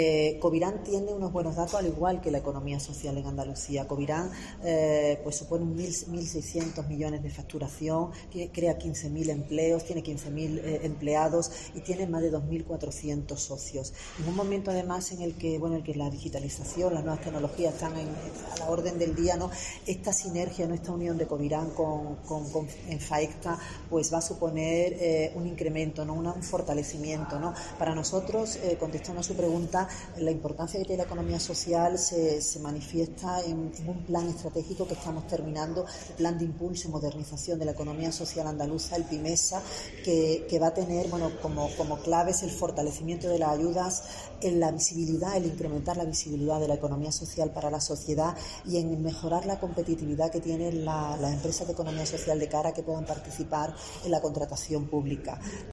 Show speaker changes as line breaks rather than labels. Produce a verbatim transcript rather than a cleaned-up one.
Eh, Covirán tiene unos buenos datos, al igual que la economía social en Andalucía. Covirán eh, pues supone mil seiscientos millones de facturación, tiene, crea quince mil empleos, tiene quince mil eh, empleados y tiene más de dos mil cuatrocientos socios. En un momento además en el que, bueno, el que la digitalización, las nuevas tecnologías están en, a la orden del día, ¿no? Esta sinergia, ¿no? Esta unión de Covirán con, con, con en Faecta pues va a suponer eh, un incremento, ¿no? Una, un fortalecimiento, ¿no? Para nosotros, eh, contestando a su pregunta, la importancia que tiene la economía social se, se manifiesta en, en un plan estratégico que estamos terminando, el plan de impulso y modernización de la economía social andaluza, el PIMESA, que, que va a tener, bueno, como, como claves el fortalecimiento de las ayudas, en la visibilidad, el incrementar la visibilidad de la economía social para la sociedad y en mejorar la competitividad que tienen la, las empresas de economía social de cara a que puedan participar en la contratación pública.